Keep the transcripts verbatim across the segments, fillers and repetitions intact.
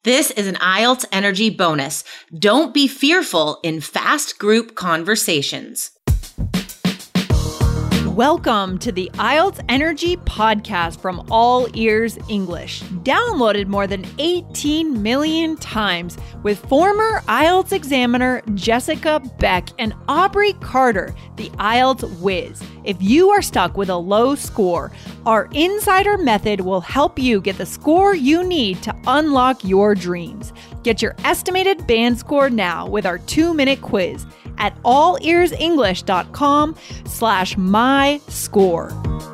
This is an I E L T S Energy bonus. Don't be fearful in fast group conversations. Welcome to the I E L T S Energy podcast from All Ears English, downloaded more than eighteen million times with former I E L T S examiner Jessica Beck and Aubrey Carter, the I E L T S whiz. If you are stuck with a low score, our insider method will help you get the score you need to unlock your dreams. Get your estimated band score now with our two-minute quiz at allearsenglish.com slash my score.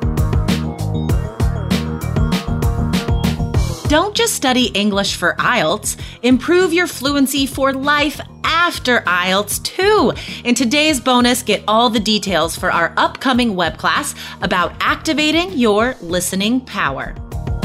Don't just study English for I E L T S. Improve your fluency for life after I E L T S too. In today's bonus, get all the details for our upcoming web class about activating your listening power.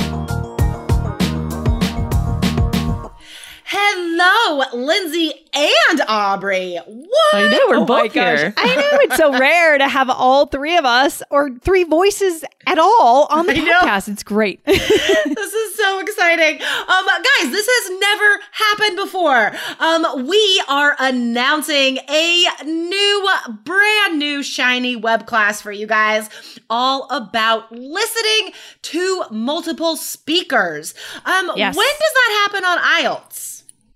Hello, Lindsay and Aubrey. What? I know, we're Oh my both gosh. here. I know, it's so rare to have all three of us or three voices at all on the I know. podcast. It's great. This is so exciting. Um, guys, this has never happened before. Um, we are announcing a new, brand new, shiny web class for you guys, all about listening to multiple speakers. Um, Yes. When does that happen on I E L T S?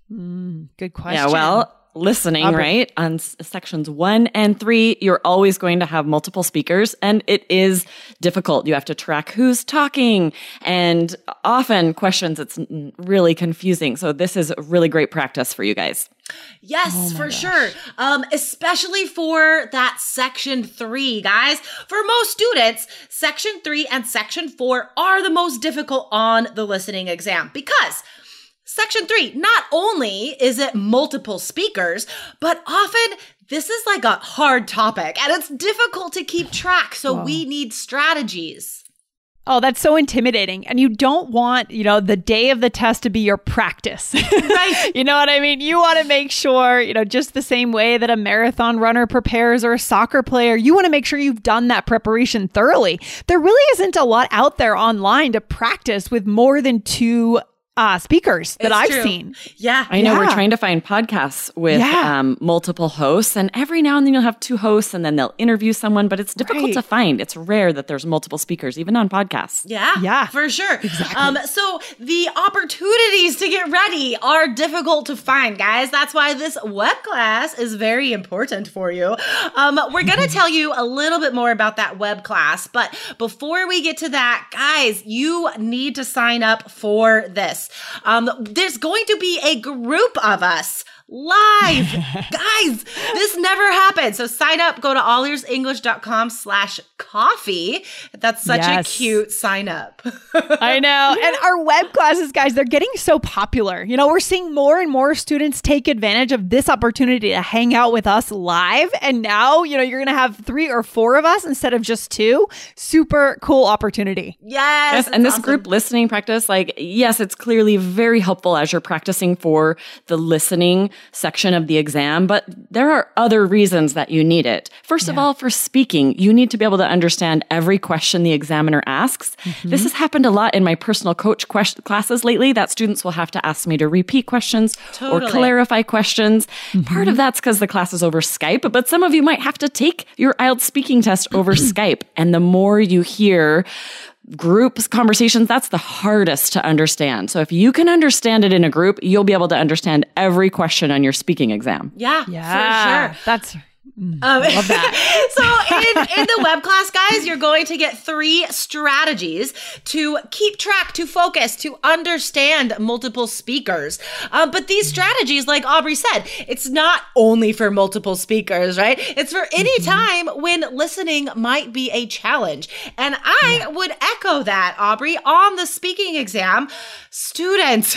Mm, good question. Yeah, well, listening, Aubrey. right? On s- sections one and three, you're always going to have multiple speakers, and it is difficult. You have to track who's talking, and often questions, it's n- really confusing. So this is really great practice for you guys. Yes, Oh my for gosh. sure. Um, especially for that section three, guys. For most students, section three and section four are the most difficult on the listening exam because section three, not only is it multiple speakers, but often this is like a hard topic and it's difficult to keep track. So Wow. we need strategies. Oh, that's so intimidating. And you don't want, you know, the day of the test to be your practice. Right. You know what I mean? You want to make sure, you know, just the same way that a marathon runner prepares or a soccer player, you want to make sure you've done that preparation thoroughly. There really isn't a lot out there online to practice with more than two uh, speakers that It's I've true. seen. Yeah. I know Yeah. we're trying to find podcasts with Yeah. um, multiple hosts, and every now and then you'll have two hosts, and then they'll interview someone, but it's difficult Right. to find. It's rare that there's multiple speakers, even on podcasts. Yeah, Yeah. for sure. Um, so the opportunities to get ready are difficult to find, guys. That's why this web class is very important for you. Um, we're going to tell you a little bit more about that web class, but before we get to that, guys, you need to sign up for this. Um, there's going to be a group of us live. Guys, this never happened. So sign up, go to allearsenglish.com slash coffee. That's such Yes. a cute sign up. I know. And our web classes, guys, they're getting so popular. You know, we're seeing more and more students take advantage of this opportunity to hang out with us live. And now, you know, you're going to have three or four of us instead of just two. Super cool opportunity. Yes. Yes, and it's this awesome. group listening practice, like, yes, it's clearly very helpful as you're practicing for the listening section of the exam, but there are other reasons that you need it. First of Yeah. all, for speaking, you need to be able to understand every question the examiner asks. Mm-hmm. This has happened a lot in my personal coach ques- classes lately, that students will have to ask me to repeat questions Totally. or clarify questions. Mm-hmm. Part of that's because the class is over Skype, but some of you might have to take your I E L T S speaking test over Skype. And the more you hear groups conversations, that's the hardest to understand. So if you can understand it in a group, you'll be able to understand every question on your speaking exam. Yeah, Yeah. for sure. That's Um, love that. so in, in the web class, guys, you're going to get three strategies to keep track, to focus, to understand multiple speakers. Um, but these strategies, like Aubrey said, it's not only for multiple speakers, right? It's for any time when listening might be a challenge. And I would echo that, Aubrey, on the speaking exam. Students,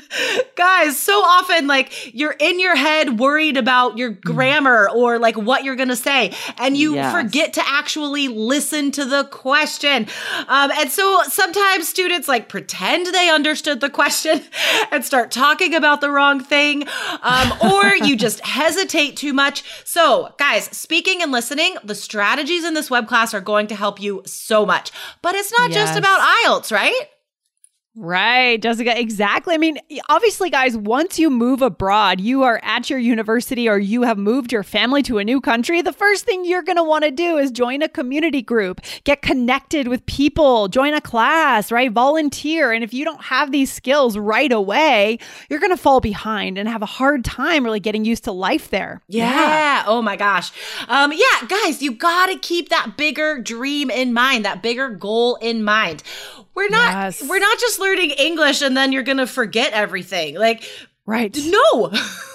guys, so often, like, you're in your head worried about your grammar or like what you're going to say, and you Yes. forget to actually listen to the question. Um, and so sometimes students like pretend they understood the question and start talking about the wrong thing, um, or you just hesitate too much. So guys, speaking and listening, the strategies in this web class are going to help you so much. But it's not just Yes. about I E L T S, right? Right, Jessica, exactly. I mean, obviously, guys, once you move abroad, you are at your university or you have moved your family to a new country, the first thing you're going to want to do is join a community group, get connected with people, join a class, right? Volunteer. And if you don't have these skills right away, you're going to fall behind and have a hard time really getting used to life there. Yeah. yeah. Oh my gosh. Um, yeah, guys, you got to keep that bigger dream in mind, that bigger goal in mind. We're not, yes. we're not just learning English and then you're going to forget everything. Like, right. No.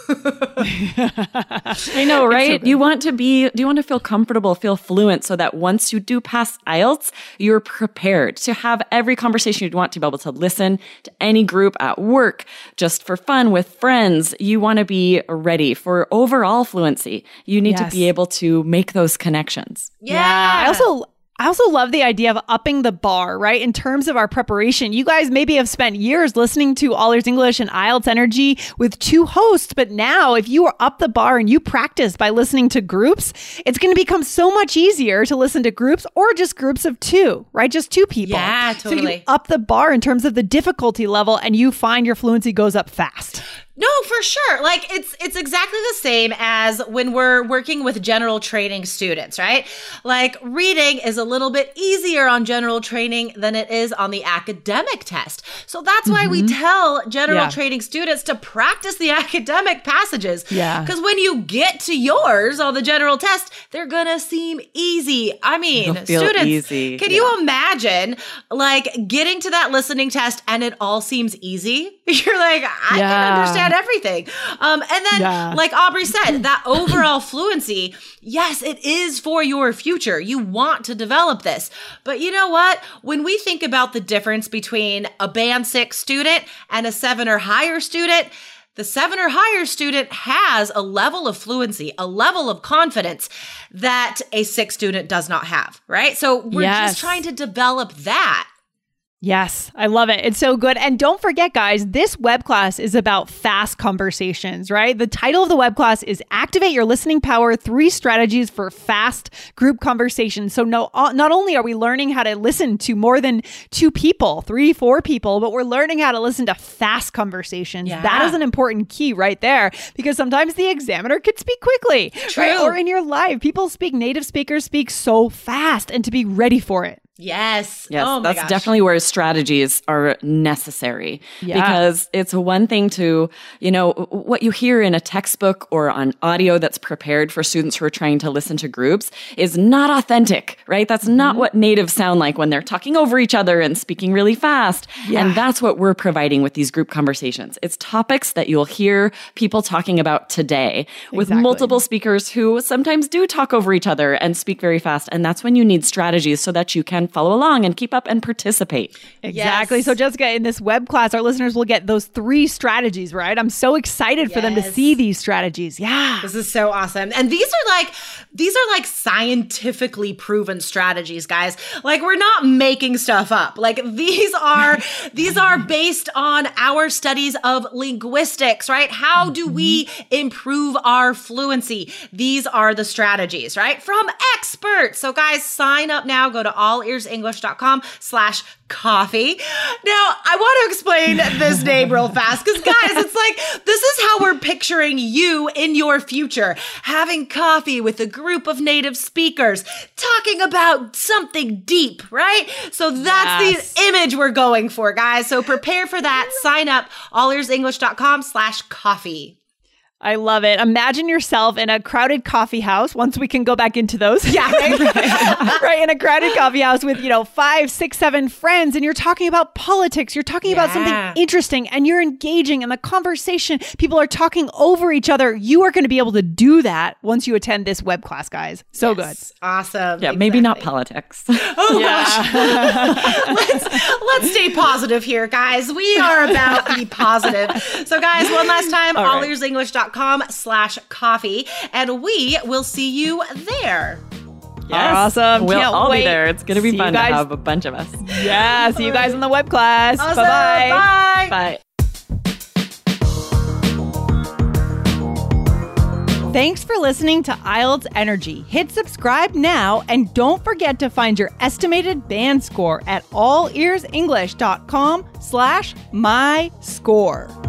I know, right? So you want to be, do you want to feel comfortable, feel fluent so that once you do pass I E L T S, you're prepared to have every conversation you'd want, to be able to listen to any group at work, just for fun with friends. You want to be ready for overall fluency. You need yes. to be able to make those connections. Yeah. yeah. I also I also love the idea of upping the bar, right? In terms of our preparation, you guys maybe have spent years listening to All Ears English and I E L T S Energy with two hosts, but now if you are up the bar and you practice by listening to groups, it's going to become so much easier to listen to groups or just groups of two, right? Just two people. Yeah, totally. So you up the bar in terms of the difficulty level and you find your fluency goes up fast. No, for sure. Like it's it's exactly the same as when we're working with general training students, right? Like reading is a little bit easier on general training than it is on the academic test. So that's why mm-hmm. we tell general yeah. training students to practice the academic passages. Yeah. Because when you get to yours on the general test, they're gonna seem easy. I mean, They'll feel students, easy. can yeah. you imagine like getting to that listening test and it all seems easy? You're like, I yeah. can understand everything. Um, and then, yeah. like Aubrey said, that overall fluency, yes, it is for your future. You want to develop this. But you know what? When we think about the difference between a band six student and a seven or higher student, the seven or higher student has a level of fluency, a level of confidence that a six student does not have, right? So we're yes. just trying to develop that. Yes, I love it. It's so good. And don't forget, guys, this web class is about fast conversations, right? The title of the web class is Activate Your Listening Power, Three Strategies for Fast Group Conversations. So no, not only are we learning how to listen to more than two people, three, four people, but we're learning how to listen to fast conversations. Yeah. That is an important key right there, because sometimes the examiner could speak quickly. True. Right? Or in your life, people speak, native speakers speak so fast, and to be ready for it. Yes. Yes, oh my that's gosh. definitely where strategies are necessary. Yeah. Because it's one thing to, you know, what you hear in a textbook or on audio that's prepared for students who are trying to listen to groups is not authentic, right? That's mm-hmm. not what natives sound like when they're talking over each other and speaking really fast. Yeah. And that's what we're providing with these group conversations. It's topics that you'll hear people talking about today with exactly. multiple speakers who sometimes do talk over each other and speak very fast. And that's when you need strategies so that you can follow along and keep up and participate. Exactly. Yes. So Jessica, in this web class, our listeners will get those three strategies, right? I'm so excited yes. for them to see these strategies. Yeah. This is so awesome. And these are like, these are like scientifically proven strategies, guys. Like we're not making stuff up. Like these are, these are based on our studies of linguistics, right? How do we improve our fluency? These are the strategies, right? From experts. So guys, sign up now. Go to all ears english dot com slash coffee. Now, I want to explain this name real fast because, guys, it's like, this is how we're picturing you in your future, having coffee with a group of native speakers, talking about something deep, right? So that's yes. the image we're going for, guys. So prepare for that. Sign up, all ears english dot com slash coffee. I love it. Imagine yourself in a crowded coffee house. Once we can go back into those. Yeah. Right? Right. In a crowded coffee house with, you know, five, six, seven friends. And you're talking about politics. You're talking yeah. about something interesting and you're engaging in the conversation. People are talking over each other. You are going to be able to do that once you attend this web class, guys. So yes. good. Awesome. Yeah. Exactly. Maybe not politics. Oh, yeah. gosh. let's, let's stay positive here, guys. We are about the positive. So, guys, one last time, all, all ears english dot com slash coffee, and we will see you there. Yes. Awesome. We'll Can't all wait. be there. It's going to be see fun to have a bunch of us. Yeah. See you guys in the web class. Awesome. Bye-bye. Bye. Bye. Thanks for listening to I E L T S Energy. Hit subscribe now and don't forget to find your estimated band score at allearsenglish.com slash my score.